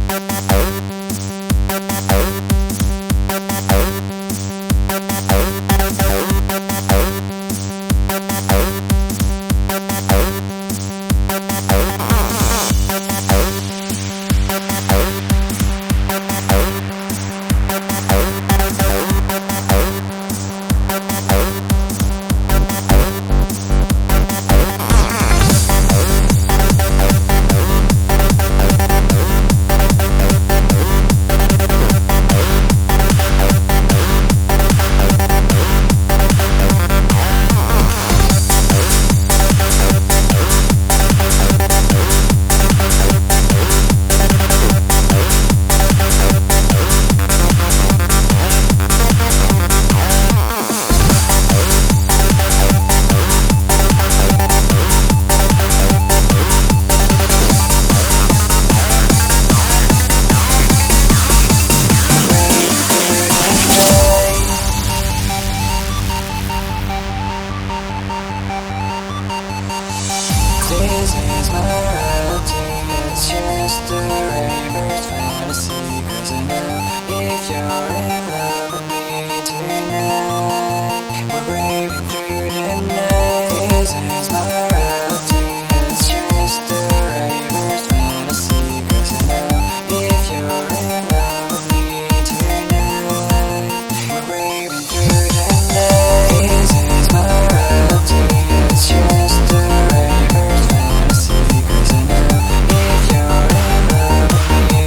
This is my routine, it's just a raver's fantasy. 'Cause I know if you're in love with me tonight, we're braving through the night. This is my routine, it's just a raver's fantasy. 'Cause I know if you're in love with me tonight, we're braving through the night. This is my routine, it's just a raver's fantasy. 'Cause I know if you're in love with me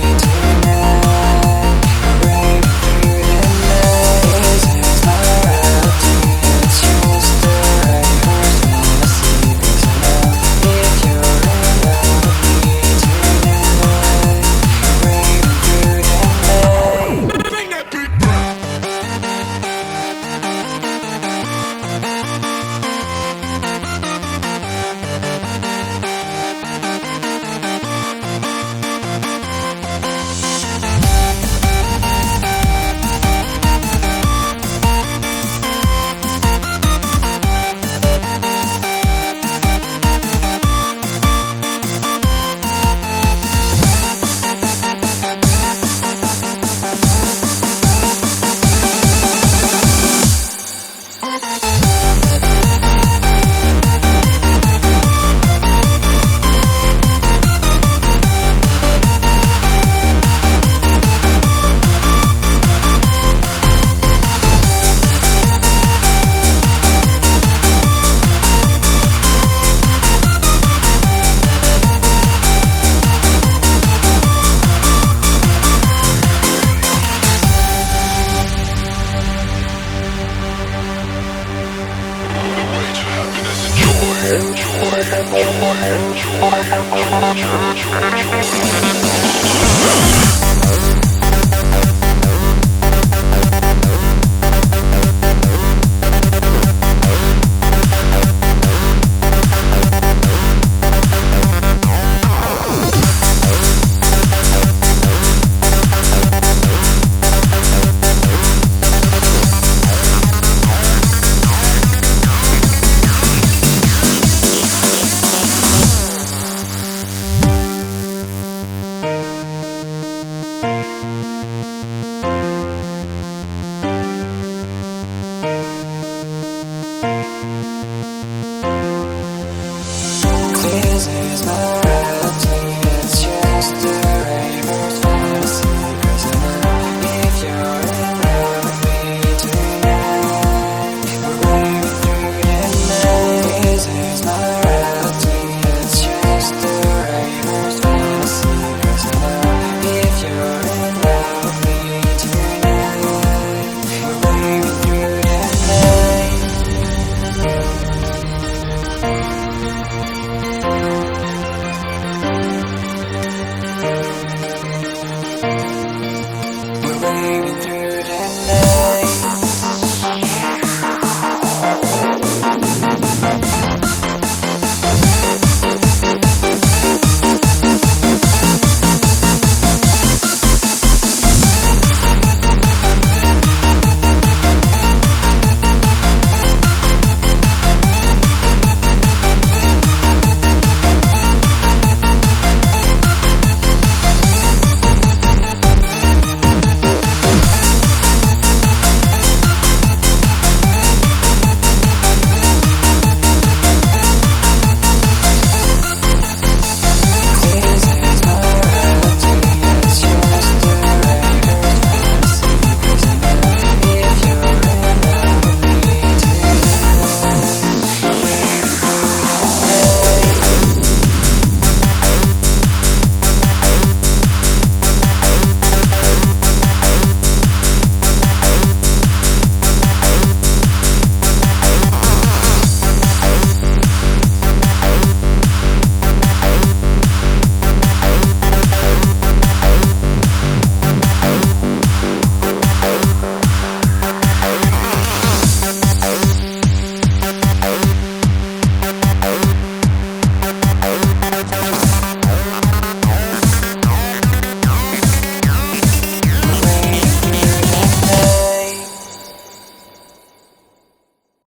tonight, we're braving through the night. This is my routine, it's just a raver's fantasy. 'Cause I know if you're in love with me tonight, we're braving through the night. Bring that beat back. Enjoy.